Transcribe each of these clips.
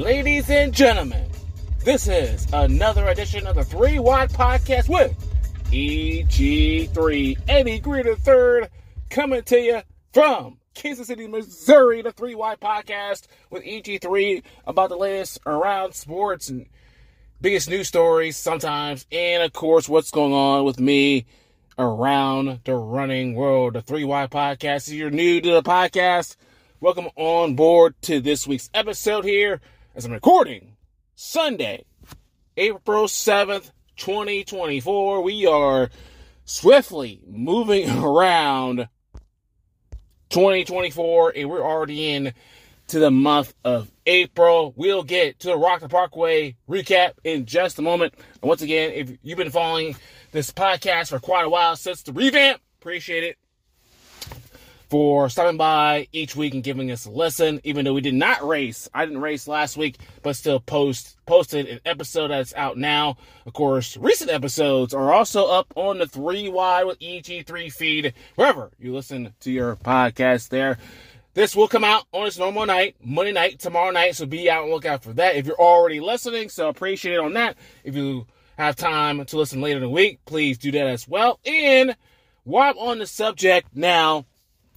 Ladies and gentlemen, this is another edition of the 3 Wide Podcast with EG3, Eddie Greer III, coming to you from Kansas City, Missouri, the 3 Wide Podcast with EG3 about the latest around sports and biggest news stories sometimes, and of course, what's going on with me around the running world. The 3 Wide Podcast. If you're new to the podcast, welcome on board to this week's episode here as I'm recording Sunday, April 7th, 2024. We are swiftly moving around 2024, and we're already in to the month of April. We'll get to the Rock the Parkway recap in just a moment. And once again, if you've been following this podcast for quite a while since the revamp, appreciate it for stopping by each week and giving us a listen. Even though we did not race, I didn't race last week, but still posted an episode that's out now. Of course, recent episodes are also up on the 3 Wide with EG3 feed, wherever you listen to your podcast there. This will come out on its normal night, Monday night, tomorrow night, so be out and look out for that if you're already listening, so appreciate it on that. If you have time to listen later in the week, please do that as well. And while I'm on the subject now,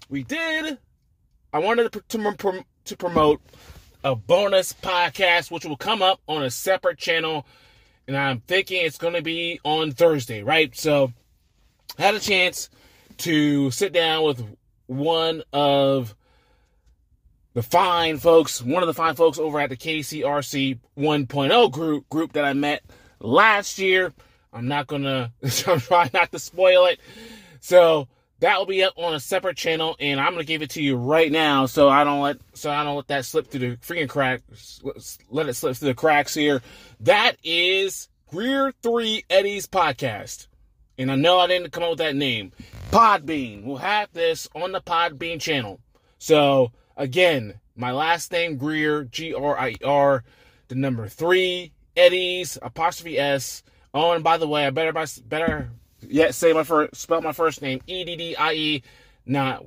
I wanted to promote a bonus podcast, which will come up on a separate channel, and I'm thinking it's going to be on Thursday, right? So I had a chance to sit down with one of the fine folks over at the KCRC 1.0 group that I met last year. I'm trying not to spoil it. So that will be up on a separate channel, and I'm gonna give it to you right now, so I don't let that slip through the freaking cracks. Let it slip through the cracks here. That is Greer 3 Eddie's podcast, and I know I didn't come up with that name. Podbean. We'll have this on the Podbean channel. So again, my last name Greer, Grier, the number 3 Eddie's 'S. Oh, and by the way, I better. Yeah, spell my first name, Eddie, not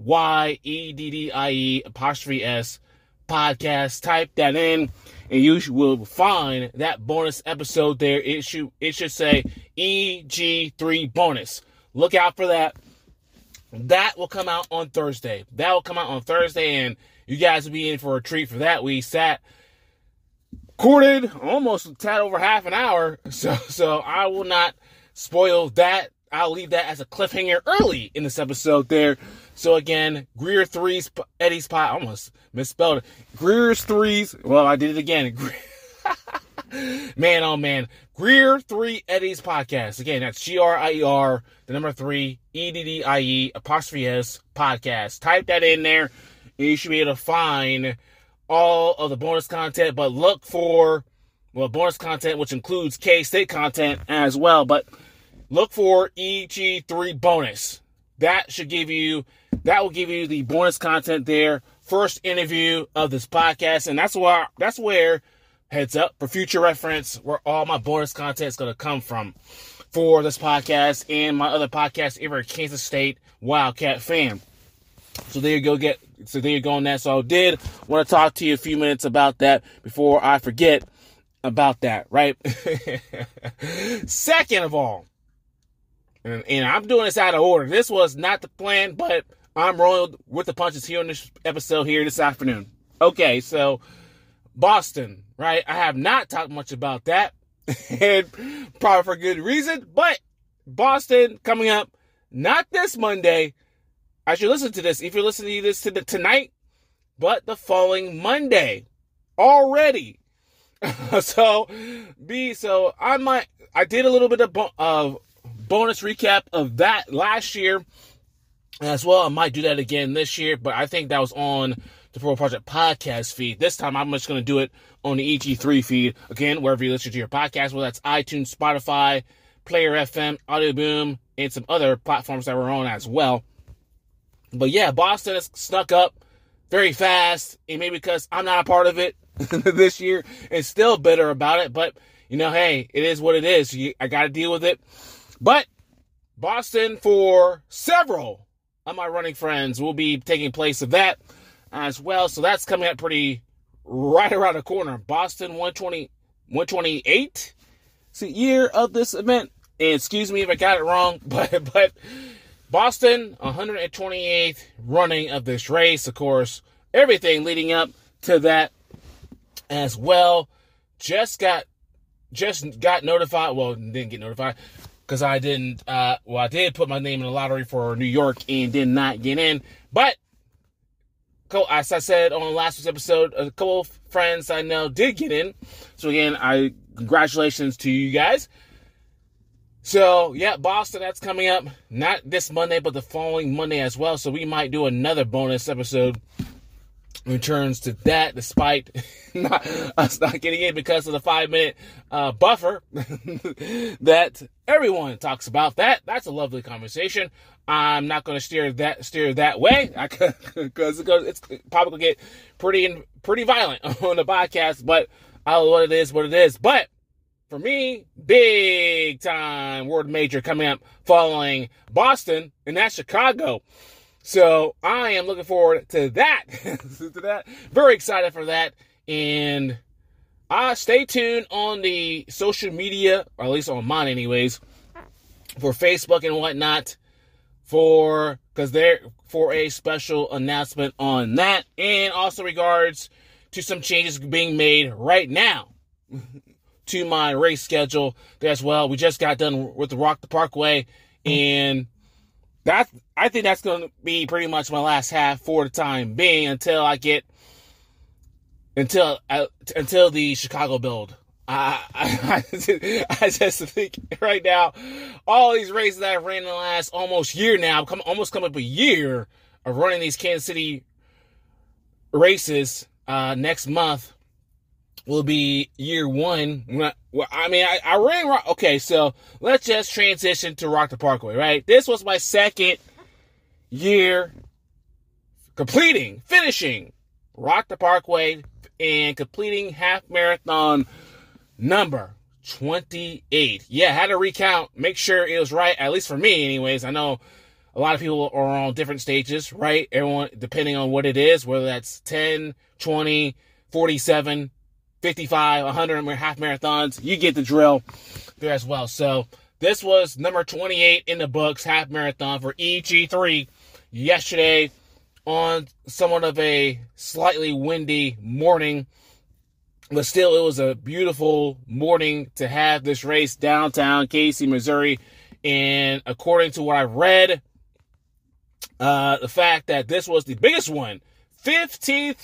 YEDDIE''S podcast. Type that in, and you will find that bonus episode there. It should say EG3 bonus. Look out for that. That will come out on Thursday. And you guys will be in for a treat for that. We recorded almost a tad over half an hour, so I will not spoil that. I'll leave that as a cliffhanger early in this episode there. So again, Greer 3's Eddie's pod. I almost misspelled it. Greer's 3's. Well, I did it again. Man, oh man. Greer 3 Eddie's podcast. Again, that's GRIER, the number 3, EDDIE''S podcast. Type that in there, and you should be able to find all of the bonus content. But look for, bonus content, which includes K-State content as well. But look for EG3 bonus. That will give you the bonus content there. First interview of this podcast. And that's where, heads up for future reference, where all my bonus content is going to come from for this podcast and my other podcast, ever Kansas State Wildcat fan. So there you go on that. So I did want to talk to you a few minutes about that before I forget about that, right? Second of all, and I'm doing this out of order. This was not the plan, but I'm rolling with the punches here on this episode here this afternoon. Okay, so Boston, right? I have not talked much about that, and probably for good reason, but Boston coming up, not this Monday. I should listen to this if you're listening to this tonight, but the following Monday already. So I did a little bit of bonus recap of that last year as well. I might do that again this year, but I think that was on the Pro Project podcast feed. This time I'm just going to do it on the EG3 feed. Again, wherever you listen to your podcast, whether that's iTunes, Spotify, Player FM, Audio Boom, and some other platforms that we're on as well. But yeah, Boston has snuck up very fast, and maybe because I'm not a part of it this year and still bitter about it, but hey, it is what it is. I got to deal with it. But Boston, for several of my running friends, will be taking place of that as well. So that's coming up pretty right around the corner. Boston 128 year of this event. And excuse me if I got it wrong, but Boston 128th running of this race. Of course, everything leading up to that as well. Just got notified. Well, didn't get notified because I didn't. I did put my name in the lottery for New York and did not get in. But as I said on last week's episode, a couple of friends I know did get in. So again, congratulations to you guys. So yeah, Boston, that's coming up not this Monday, but the following Monday as well. So we might do another bonus episode returns to that, despite us not getting in because of the 5-minute buffer that everyone talks about. That's a lovely conversation. I'm not going to steer that way because it's probably going to get pretty violent on the podcast. But what it is. But for me, big time world major coming up following Boston, and that's Chicago. So I am looking forward to that. Very excited for that. And stay tuned on the social media, or at least on mine anyways, for Facebook and whatnot, for a special announcement on that. And also regards to some changes being made right now to my race schedule there as well. We just got done with the Rock the Parkway, and I think that's going to be pretty much my last half for the time being until the Chicago build. I just think right now, all these races that I've ran in the last almost year now, almost coming up a year of running these Kansas City races, next month will be year one. I ran. Okay, so let's just transition to Rock the Parkway, right? This was my second year finishing Rock the Parkway and completing half marathon number 28. Yeah, I had to recount, make sure it was right, at least for me anyways. I know a lot of people are on different stages, right? Everyone, depending on what it is, whether that's 10, 20, 47, 55, 100 half marathons, you get the drill there as well. So this was number 28 in the books, half marathon for EG3 yesterday on somewhat of a slightly windy morning. But still, it was a beautiful morning to have this race downtown Casey, Missouri. And according to what I read, the fact that this was the biggest one, 15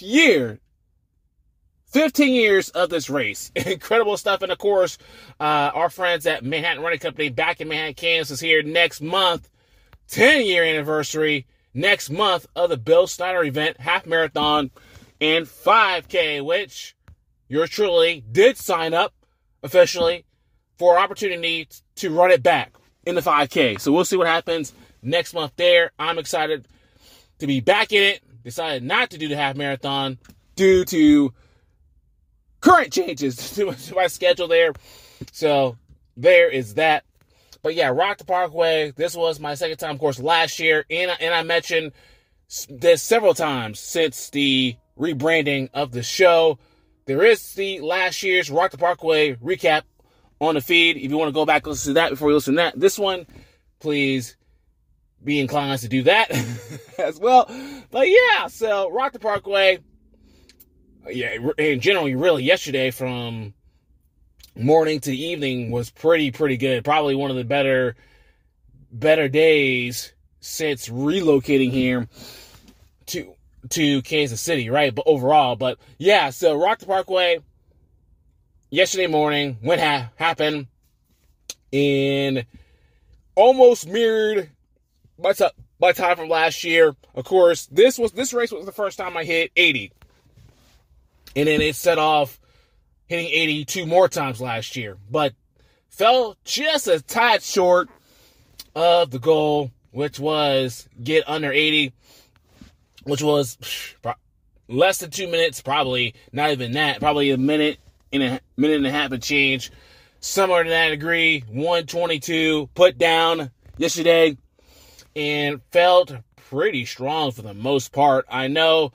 years of this race. Incredible stuff. And of course, our friends at Manhattan Running Company back in Manhattan, Kansas here next month, 10-year anniversary next month of the Bill Snyder event, half marathon and 5K, which yours truly did sign up officially for opportunity to run it back in the 5K. So we'll see what happens next month there. I'm excited to be back in it. Decided not to do the half marathon due to current changes to my schedule there. So there is that. But yeah, Rock the Parkway, this was my second time, of course, last year. And I mentioned this several times since the rebranding of the show. There is the last year's Rock the Parkway recap on the feed. If you want to go back and listen to that before you listen to that, this one, please be inclined to do that as well. But yeah, so Rock the Parkway, yeah, and generally, really, yesterday from morning to evening was pretty good. Probably one of the better days since relocating here to Kansas City, right? But overall, but yeah, so Rock the Parkway yesterday morning, what happened, and almost mirrored my time from last year. Of course, this race was the first time I hit 80. And then it set off hitting 80 two more times last year. But fell just a tad short of the goal, which was get under 80, which was less than 2 minutes, probably not even that, probably a minute and a half and change. Somewhere to that degree, 122 put down yesterday and felt pretty strong for the most part. I know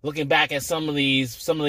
looking back at some of the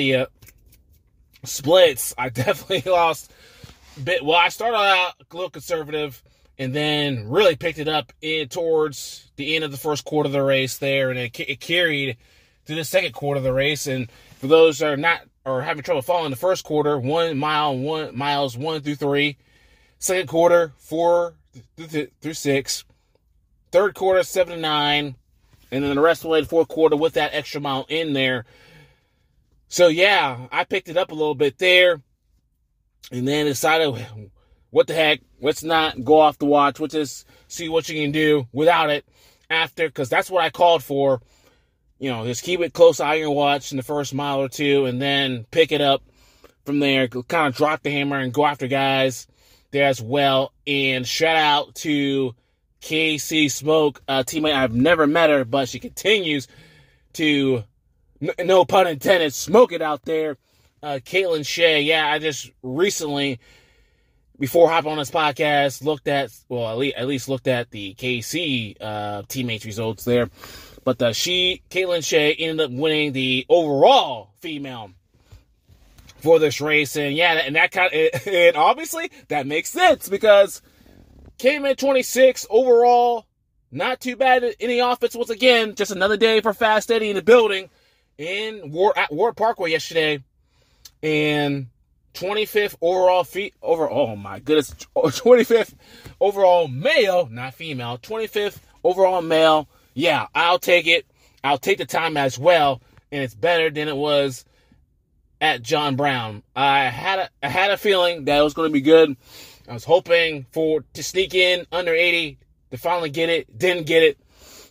splits, I definitely lost a bit. Well, I started out a little conservative and then really picked it up towards the end of the first quarter of the race there, and it carried to the second quarter of the race. And for those that are not or having trouble following, the first quarter, 1 mile, 1 through 3. Second quarter, 4 through 6. Third quarter, 7 to 9. And then the rest of the way to fourth quarter with that extra mile in there. So, yeah, I picked it up a little bit there. And then decided, what the heck, let's not go off the watch. Let's just see what you can do without it after, because that's what I called for. You know, just keep it close eye on your watch in the first mile or two, and then pick it up from there. Kind of drop the hammer and go after guys there as well. And shout out to KC Smoke, a teammate. I've never met her, but she continues to, no pun intended, smoke it out there. Caitlin Shea, yeah, I just recently, before hopping on this podcast, at least looked at the KC teammates results there. But Caitlin Shea ended up winning the overall female for this race. And yeah, and obviously that makes sense because came in 26 overall. Not too bad in the offense. Once again, just another day for Fast Eddie in the building at Ward Parkway yesterday. And 25th oh my goodness, 25th overall male, not female, 25th overall male. Yeah, I'll take it. I'll take the time as well, and it's better than it was at John Brown. I had a feeling that it was going to be good. I was hoping to sneak in under 80 to finally get it. Didn't get it.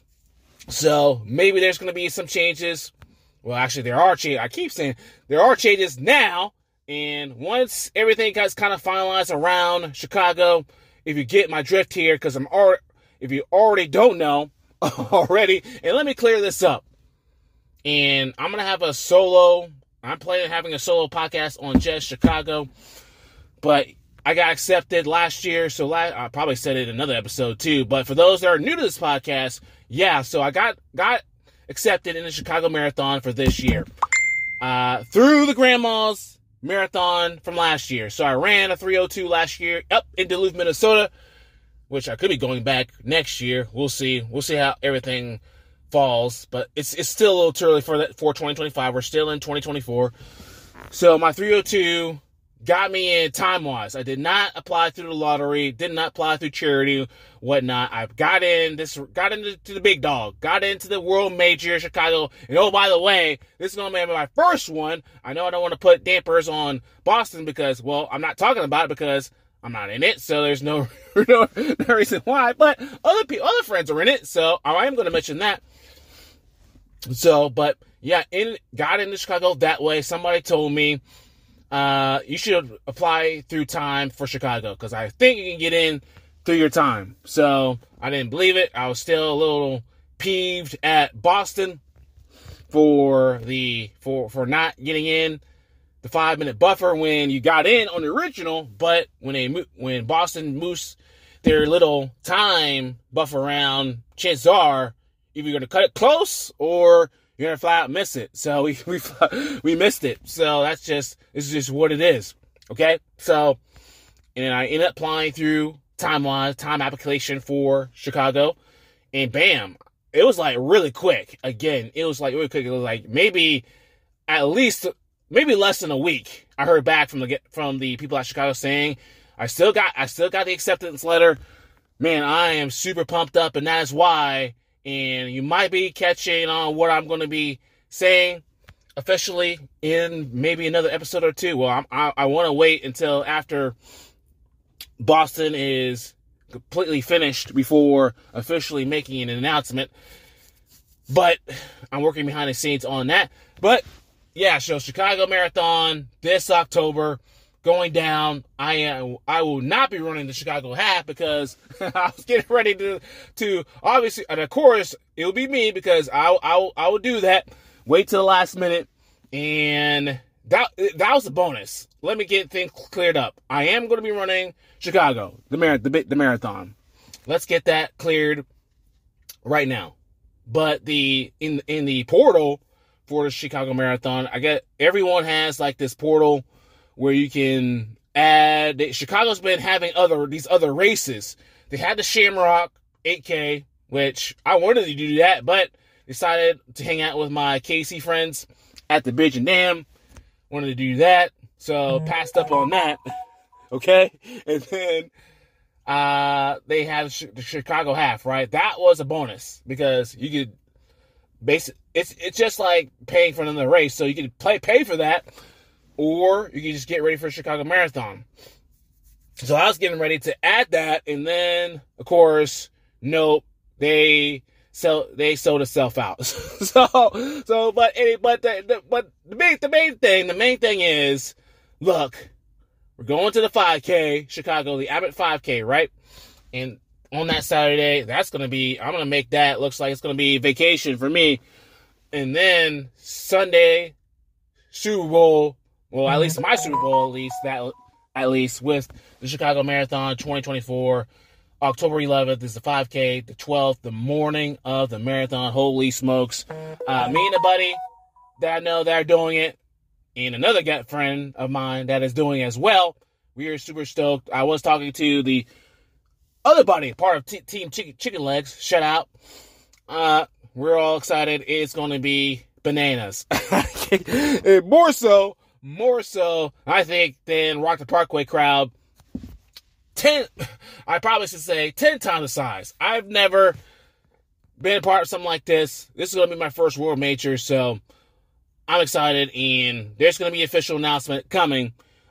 So maybe there's going to be some changes. Well, actually, there are changes. I keep saying there are changes now. And once everything gets kind of finalized around Chicago, if you get my drift here, because if you already don't know already, and let me clear this up. And I'm going to have I'm planning on having a solo podcast on just Chicago, but I got accepted last year, so I probably said it in another episode too, but for those that are new to this podcast, yeah, so I got accepted in the Chicago Marathon for this year. Through the Grandma's Marathon from last year. So I ran a 3:02 last year up in Duluth, Minnesota, which I could be going back next year. We'll see. We'll see how everything falls, but it's still a little too early for 2025. We're still in 2024. So my 3:02 got me in time-wise. I did not apply through the lottery, did not apply through charity, whatnot. I got into the big dog, got into the World Major Chicago. And oh, by the way, this is going to be my first one. I know I don't want to put dampers on Boston because, well, I'm not talking about it because I'm not in it, so there's no reason why. But other friends are in it, so I am going to mention that. So, but yeah, got into Chicago that way. Somebody told me, you should apply through time for Chicago because I think you can get in through your time. So I didn't believe it. I was still a little peeved at Boston for not getting in the 5-minute buffer when you got in on the original. But when Boston moves their little time buffer around, chances are either you're going to cut it close or you're going to flat out miss it. So we missed it. So it's just what it is. Okay. So, and I ended up applying through time application for Chicago, and bam, it was like really quick. Again, it was like really quick. It was like maybe less than a week. I heard back from the people at Chicago saying, I still got the acceptance letter. Man, I am super pumped up, and that is why. And you might be catching on what I'm going to be saying officially in maybe another episode or two. Well, I want to wait until after Boston is completely finished before officially making an announcement. But I'm working behind the scenes on that. But yeah, so Chicago Marathon this October going down. I will not be running the Chicago half because I was getting ready to obviously, and of course, it'll be me because I will do that. Wait till the last minute, and that was a bonus. Let me get things cleared up. I am going to be running Chicago, the marathon. Let's get that cleared right now. But in the portal for the Chicago Marathon. Everyone has like this portal where you can add. Chicago's been having these other races. They had the Shamrock 8K, which I wanted to do that, but decided to hang out with my KC friends at the Bridge and Dam. Wanted to do that, so passed up on that. Okay, and then they have the Chicago half, right? That was a bonus because you could it's just like paying for another race, so you could pay for that, or you can just get ready for Chicago Marathon. So I was getting ready to add that, and then of course, nope, they sold itself out. but the main thing is, look, we're going to the 5K, Chicago, the Abbott 5K, right? And on that Saturday, I'm going to make that, looks like it's going to be vacation for me. And then Sunday, Super Bowl, well, at least my Super Bowl, at least with the Chicago Marathon 2024, October 11th is the 5K, the 12th, the morning of the marathon. Holy smokes. Me and a buddy that I know that are doing it, and another gut friend of mine that is doing it as well. We are super stoked. I was talking to the other buddy, part of Team Chicken Legs. Shout out. We're all excited. It's going to be bananas. more so, I think, than Rock the Parkway crowd. I probably should say 10 times the size. I've never been a part of something like this. This is going to be my first World Major, so I'm excited, and there's going to be an official announcement coming.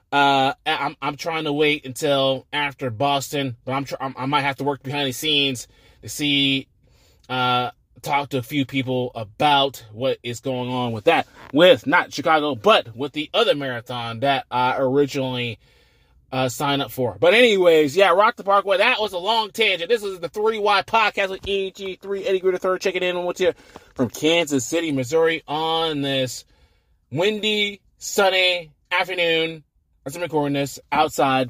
I'm trying to wait until after Boston, but I might have to work behind the scenes to see, talk to a few people about what is going on with that. With not Chicago, but with the other marathon that I originally signed up for. But anyways, yeah, Rock the Parkway. That was a long tangent. This is the 3Y podcast with EG3 Eddie Gritter III checking in with you from Kansas City, Missouri on this windy, sunny afternoon. As I'm recording this outside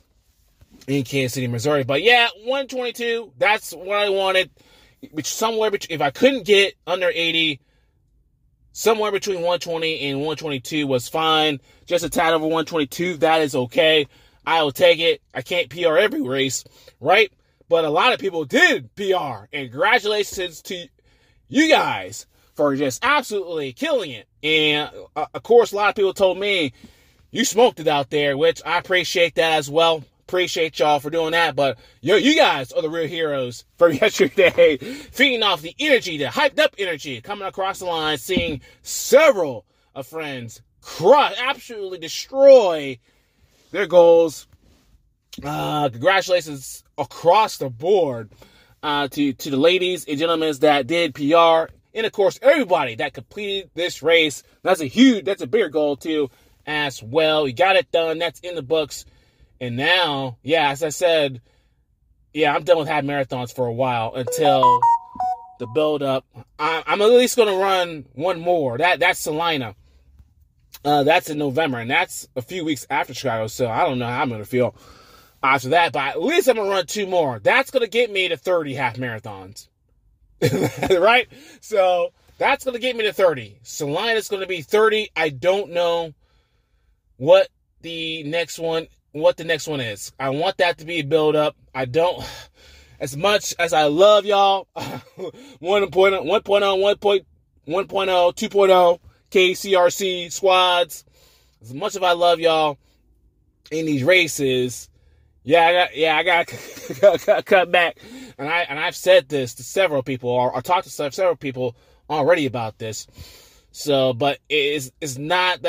in Kansas City, Missouri. But yeah, 122, that's what I wanted. Somewhere between, if I couldn't get under 80, somewhere between 120 and 122 was fine. Just a tad over 122, that is okay. I will take it. I can't PR every race, right? But a lot of people did PR. And congratulations to you guys for just absolutely killing it. And of course, a lot of people told me, you smoked it out there, which I appreciate that as well. Appreciate y'all for doing that. But you guys are the real heroes from yesterday. Feeding off the energy, the hyped up energy coming across the line, seeing several of friends absolutely destroy their goals. Congratulations across the board to the ladies and gentlemen that did PR. And of course, everybody that completed this race. That's a bigger goal too as well. You got it done. That's in the books. And now, yeah, as I said, yeah, I'm done with half marathons for a while until the build up. I'm at least going to run one more. That's Salina. That's in November, and that's a few weeks after Chicago, so I don't know how I'm going to feel after that, but at least I'm going to run two more. That's going to get me to 30 half marathons. Right? So that's going to get me to 30. Salina's going to be 30. I don't know what the next one is. I want that to be a build up. I don't, as much as I love y'all, 1.0, 1.0, 2.0, KCRC squads, as much as I love y'all in these races, I got cut back. And I've said this to several people, or talked to several people already about this. So, but it's not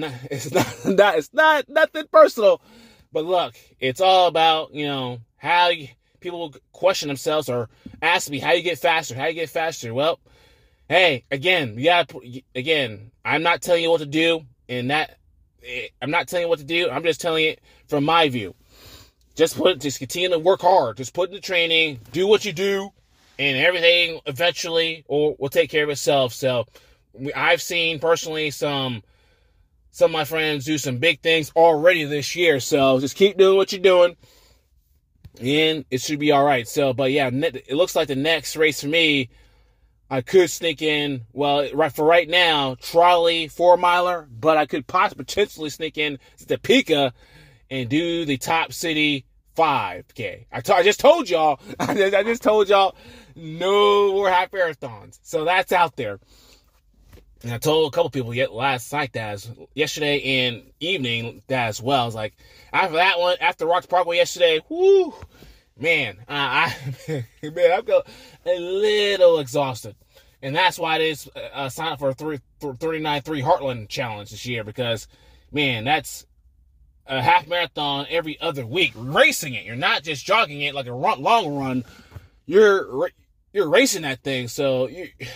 nothing personal. But look, it's all about, how people question themselves or ask me, how you get faster? Well, hey, again, I'm not telling you what to do, I'm not telling you what to do. I'm just telling it from my view. Just continue to work hard. Just put in the training, do what you do, and everything eventually will take care of itself. So I've seen personally some of my friends do some big things already this year. So just keep doing what you're doing, and it should be all right. So, but yeah, it looks like the next race for me I could sneak in, well, for right now, trolley 4-miler, but I could potentially sneak in Topeka and do the Top City 5K. I just told y'all, I just told y'all, no more half marathons. So that's out there. And I told a couple people last night yesterday and evening that as well. I was like, after that one, after Rock the Parkway yesterday, whoo, man, I'm a little exhausted. And that's why I signed up for a 39.3 Heartland Challenge this year, because, man, that's a half marathon every other week. Racing it. You're not just jogging it like a long run. You're racing that thing. So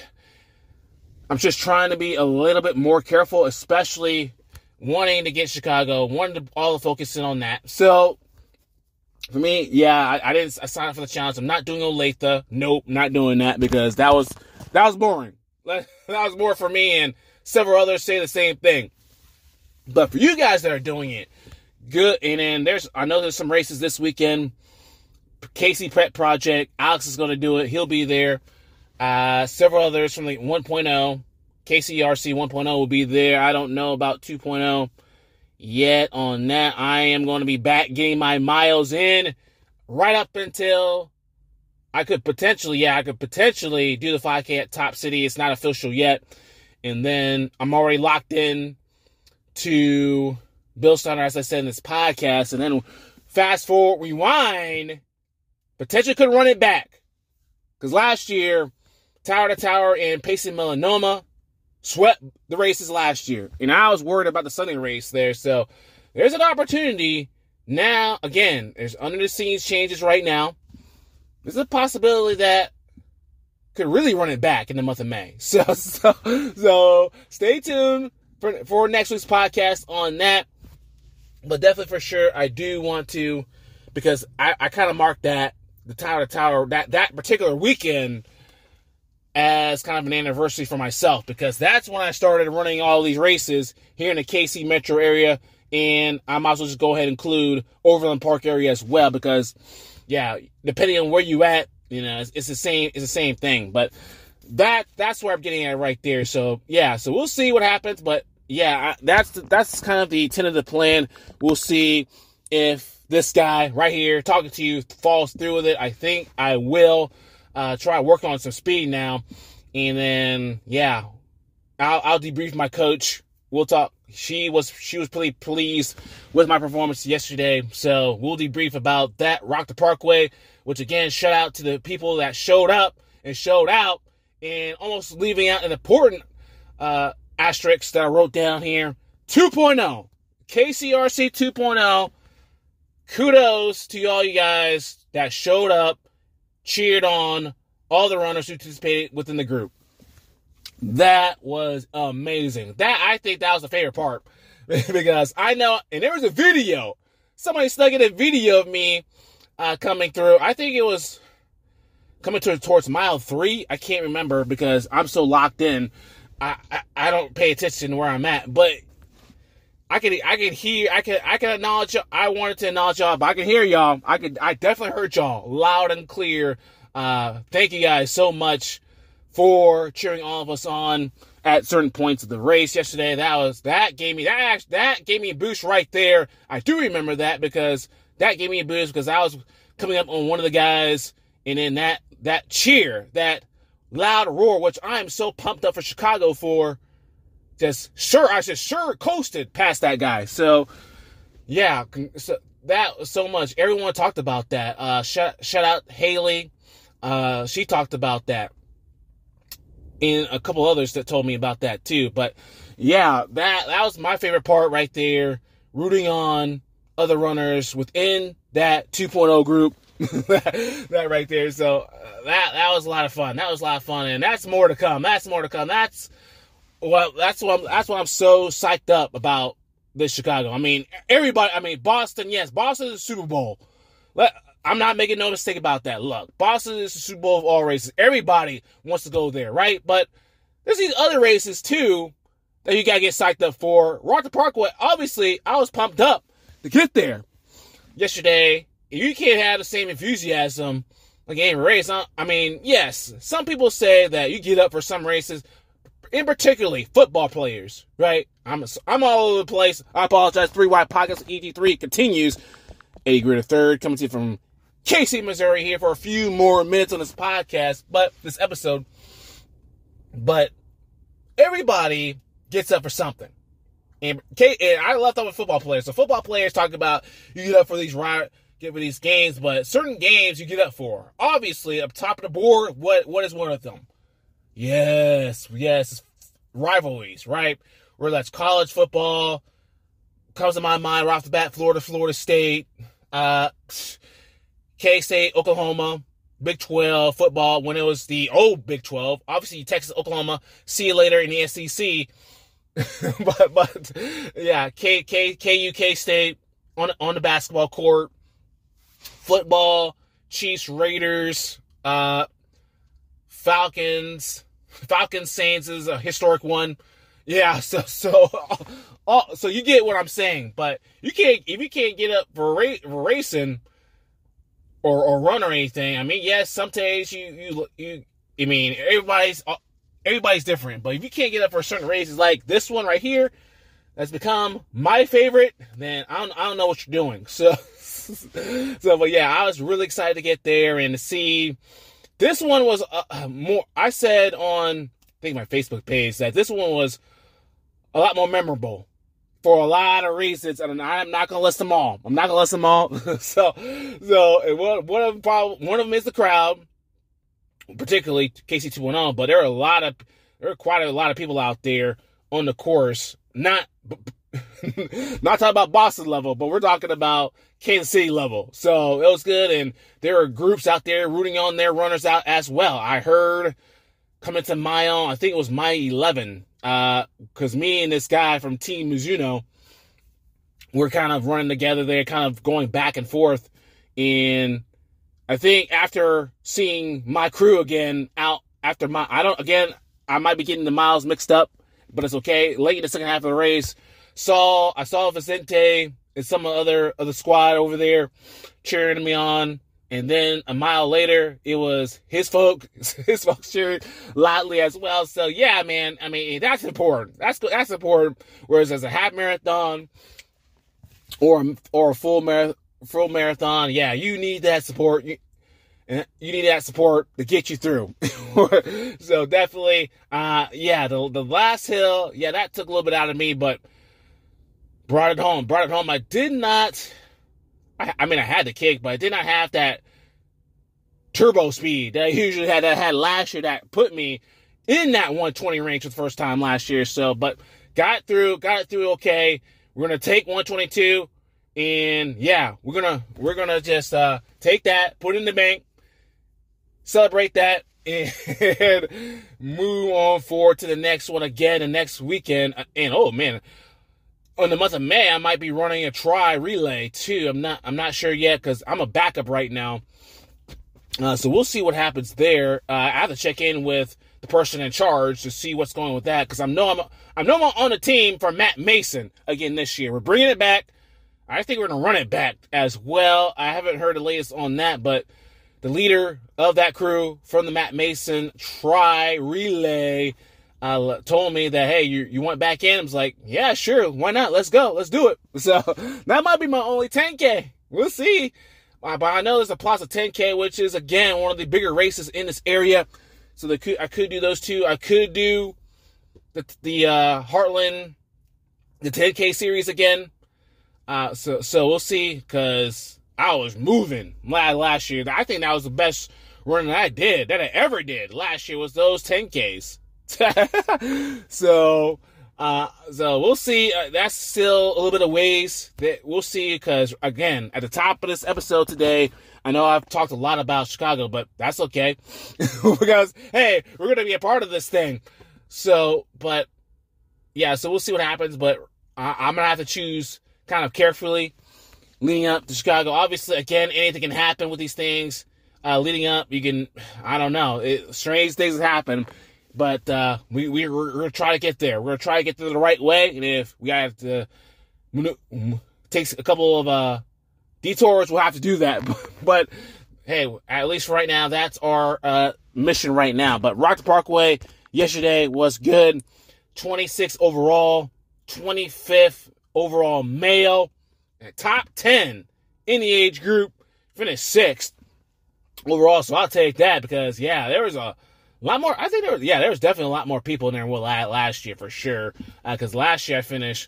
I'm just trying to be a little bit more careful, especially wanting to get Chicago, wanting to all the focusing on that. So for me, yeah, I signed up for the challenge. I'm not doing Olathe. Nope, not doing that, because that was boring. That was more for me, and several others say the same thing. But for you guys that are doing it, good. And then I know there's some races this weekend. Casey Prep Project, Alex is going to do it. He'll be there. Several others from the 1.0. KCRC 1.0 will be there. I don't know about 2.0 yet on that. I am going to be back getting my miles in right up until I could potentially do the 5K at Top City. It's not official yet. And then I'm already locked in to Bill Steiner, as I said in this podcast. And then fast forward, rewind, potentially could run it back. Because last year, Tower to Tower and Pacing Melanoma swept the races last year. And I was worried about the Sunday race there. So there's an opportunity now. Again, there's under the scenes changes right now. There's a possibility that could really run it back in the month of May. So stay tuned for next week's podcast on that. But definitely for sure, I do want to, because I kind of marked the Tower to Tower, that particular weekend as kind of an anniversary for myself, because that's when I started running all these races here in the KC metro area, and I might as well just go ahead and include Overland Park area as well, because yeah, depending on where you at, it's the same thing. But that's where I'm getting at right there. So yeah, so we'll see what happens, but yeah, that's kind of the tentative plan. We'll see if this guy right here talking to you falls through with it. I think I will try work on some speed now, and then yeah, I'll debrief my coach. We'll talk. She was pretty pleased with my performance yesterday, so we'll debrief about that. Rock the Parkway, which again, shout out to the people that showed up and showed out, and almost leaving out an important asterisk that I wrote down here. 2.0, KCRC 2.0. Kudos to all you guys that showed up, cheered on all the runners who participated within the group. That was amazing. I think that was the favorite part, because I know, and there was a video. Somebody snuck in a video of me coming through. I think it was coming towards mile 3. I can't remember, because I'm so locked in. I don't pay attention to where I'm at, but I can acknowledge y'all. I wanted to acknowledge y'all, but I can hear y'all. I definitely heard y'all loud and clear. Thank you guys so much for cheering all of us on at certain points of the race yesterday. That gave me a boost right there. I do remember that, because that gave me a boost, because I was coming up on one of the guys, and then that cheer, that loud roar, which I am so pumped up for Chicago for. I just coasted past that guy. So yeah, so that was so much. Everyone talked about that. Shout out Haley. She talked about that. And a couple others that told me about that too. But yeah, that was my favorite part right there. Rooting on other runners within that 2.0 group. that right there. So that was a lot of fun. And that's more to come. That's what I'm so psyched up about this Chicago. I mean, everybody. I mean, Boston. Yes, Boston is the Super Bowl. I'm not making no mistake about that. Look, Boston is the Super Bowl of all races. Everybody wants to go there, right? But there's these other races too that you gotta get psyched up for. Rock the Parkway. Obviously, I was pumped up to get there yesterday. You can't have the same enthusiasm like any race. I mean, yes, some people say that you get up for some races, in particularly football players, right? I'm all over the place. I apologize. 3 White Pockets, EG3 continues. Eddie Gritter third, coming to you from Casey, Missouri, here for a few more minutes on this podcast, this episode. But everybody gets up for something. And I left off with football players. So football players talk about you get up for these games, but certain games you get up for. Obviously, up top of the board, what is one of them? Yes, rivalries, right? Whether that's college football, comes to my mind right off the bat, Florida State, K-State, Oklahoma, Big 12 football when it was the old Big 12. Obviously, Texas, Oklahoma, see you later in the SEC. but yeah, KU, K-State on the basketball court. Football, Chiefs, Raiders, Falcons, Saints is a historic one. Yeah, so you get what I'm saying, but if you can't get up for racing or run or anything. I mean, yes, some days you I mean, everybody's different, but if you can't get up for certain races like this one right here, that's become my favorite, then I don't know what you're doing. So but yeah, I was really excited to get there and to see. This one was more. I said on I think my Facebook page that this one was a lot more memorable for a lot of reasons, and I'm not gonna list them all. So one of them is the crowd, particularly KC 210. But there are quite a lot of people out there on the course. Not talking about Boston level, but we're talking about Kansas City level. So it was good, and there are groups out there rooting on their runners out as well. I heard coming to I think it was Mile 11, because me and this guy from Team Mizuno were kind of running together there, kind of going back and forth. And I think after seeing my crew again out after I might be getting the miles mixed up, but it's okay. Late in the second half of the race, I saw Vicente and some of the squad over there cheering me on. And then a mile later, it was his folks cheering loudly as well. So yeah, man, I mean, that's important. That's important. Whereas as a half marathon or a full marathon, yeah, you need that support. You need that support to get you through. So definitely, the last hill, yeah, that took a little bit out of me, but brought it home. I did not. I mean, I had the kick, but I did not have that turbo speed that I usually had last year that put me in that 120 range for the first time last year. So, but got it through okay. We're going to take 122 and yeah, we're going to just take that, put it in the bank, celebrate that, and move on forward to the next one again, the next weekend. And oh man, in the month of May, I might be running a tri relay too. I'm not sure yet because I'm a backup right now. So we'll see what happens there. I have to check in with the person in charge to see what's going with that because I'm on the team for Matt Mason again this year. We're bringing it back. I think we're going to run it back as well. I haven't heard the latest on that, but the leader of that crew from the Matt Mason tri relay told me that, hey, you went back in? I was like, yeah, sure. Why not? Let's go. Let's do it. So that might be my only 10K. We'll see. But I know there's a Plaza 10K, which is, again, one of the bigger races in this area. So I could do those two. I could do the Heartland, the 10K series again. So we'll see, because I was moving last year. I think that was the best run that I ever did last year was those 10Ks. So we'll see. That's still a little bit of ways that we'll see, because again, at the top of this episode today, I know I've talked a lot about Chicago, but that's okay because hey, we're going to be a part of this thing. So, but yeah, so we'll see what happens, but I'm going to have to choose kind of carefully leading up to Chicago. Obviously, again, anything can happen with these things. Leading up, I don't know, strange things happen. But we're going to try to get there. We're going to try to get there the right way. And if we have to take a couple of detours, we'll have to do that. But hey, at least right now, that's our mission right now. But Rock the Parkway yesterday was good. 26th overall, 25th overall male, and top 10 in the age group. Finished 6th overall, so I'll take that because, there was a lot more. I think there was definitely a lot more people in there than last year for sure. Because last year I finished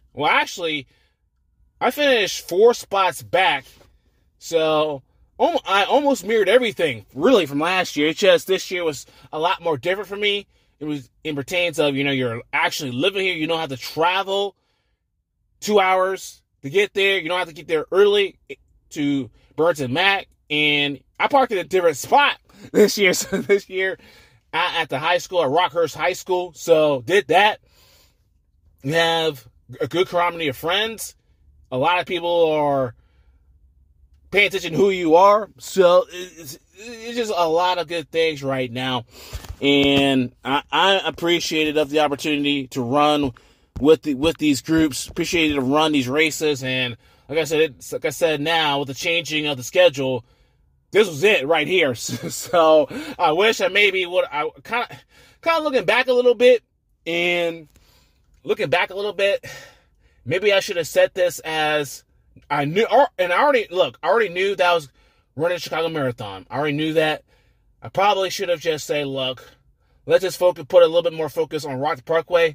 4 spots back. So I almost mirrored everything really from last year. It's just this year was a lot more different for me. It pertains of, you're actually living here. You don't have to travel 2 hours to get there. You don't have to get there early to Burlington Mac. And I parked in a different spot this year. So this year at the high school, at Rockhurst High School. So did that. You have a good community of friends. A lot of people are paying attention to who you are. So it's just a lot of good things right now. And I appreciated of the opportunity to run with these groups. Appreciated to run these races. And like I said, now with the changing of the schedule, this was it right here. So I wish I maybe would. I kind of looking back a little bit, maybe I should have set this as I already knew that I was running Chicago Marathon. I already knew that. I probably should have just said, look, let's just put a little bit more focus on Rock the Parkway.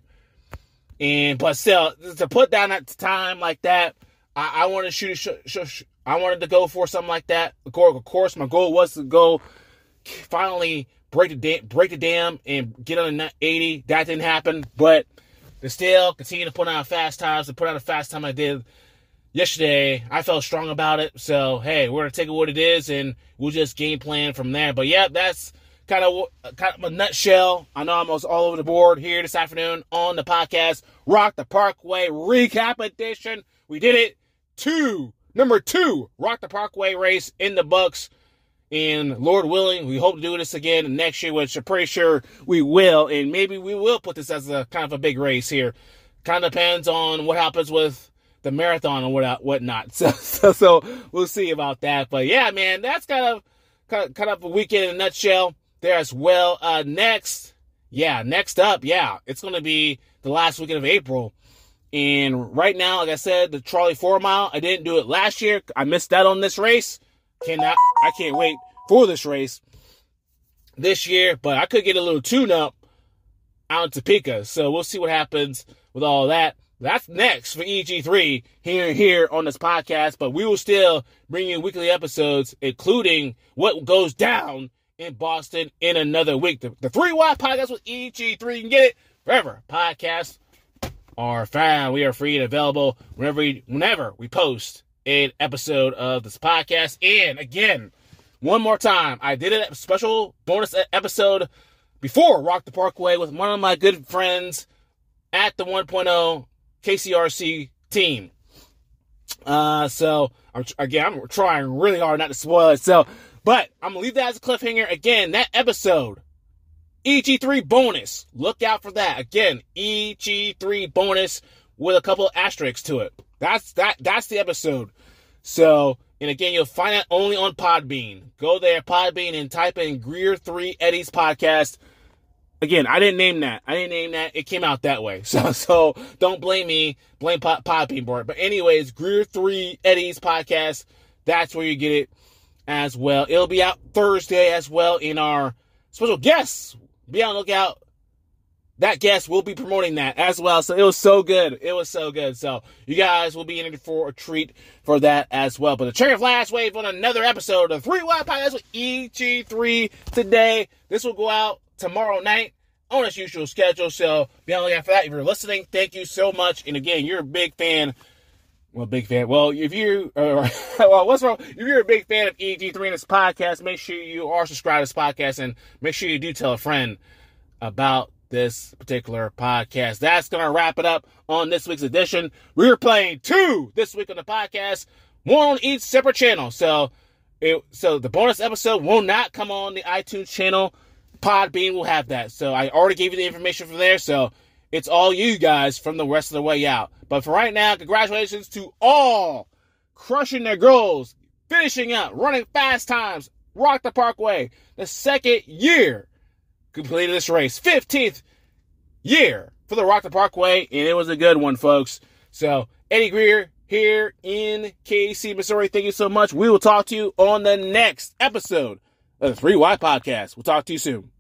But still, to put down at the time like that, I wanted to I wanted to go for something like that. Of course, my goal was to go finally break the dam and get on the 80. That didn't happen, but to still continue to put out fast times. To put out a fast time I did yesterday, I felt strong about it. So hey, we're gonna take it what it is, and we'll just game plan from there. But yeah, that's kind of a nutshell. I know I'm all over the board here this afternoon on the podcast. Rock the Parkway recap edition. We did it. Number 2 Rock the Parkway race in the books. And Lord willing, we hope to do this again next year, which I'm pretty sure we will. And maybe we will put this as a kind of a big race here. Kind of depends on what happens with the marathon and whatnot. So we'll see about that. But yeah, man, that's kind of a weekend in a nutshell there as well. Next up, it's going to be the last weekend of April. And right now, like I said, the Trolley 4 mile, I didn't do it last year. I missed out on this race. I can't wait for this race this year, but I could get a little tune-up out in Topeka. So we'll see what happens with all that. That's next for EG3 here on this podcast, but we will still bring you weekly episodes, including what goes down in Boston in another week. The 3 Wide Podcast with EG3. You can get it wherever podcasts are found. We are free and available whenever we post an episode of this podcast. And again, one more time, I did a special bonus episode before Rock the Parkway with one of my good friends at the 1.0 KCRC team. So I'm trying really hard not to spoil it. But I'm gonna leave that as a cliffhanger. Again, that episode, EG3 bonus. Look out for that. Again, EG3 bonus with a couple of asterisks to it. That's the episode. So, and again, you'll find that only on Podbean. Go there, Podbean, and type in Greer 3 Eddie's podcast. Again, I didn't name that. It came out that way. So don't blame me. Blame Podbean for it. But anyways, Greer 3 Eddie's podcast. That's where you get it as well. It'll be out Thursday as well in our special guests. Be on the lookout. That guest will be promoting that as well. So it was so good. So you guys will be in for a treat for that as well. But the cherry of last wave on another episode of 3 Wild Podcast with EG3 today. This will go out tomorrow night on its usual schedule. So be on the lookout for that. If you're listening, thank you so much. And again, you're a big fan. Well, if you what's wrong? If you're a big fan of EG3 and this podcast, make sure you are subscribed to this podcast and make sure you do tell a friend about this particular podcast. That's going to wrap it up on this week's edition. We're playing 2 this week on the podcast, 1 on each separate channel. So the bonus episode will not come on the iTunes channel. Podbean will have that. So I already gave you the information from there. So it's all you guys from the rest of the way out. But for right now, congratulations to all crushing their goals, finishing up, running fast times, Rock the Parkway. The second year completed this race. 15th year for the Rock the Parkway, and it was a good one, folks. So, Eddie Greer here in KC, Missouri. Thank you so much. We will talk to you on the next episode of the 3Y Podcast. We'll talk to you soon.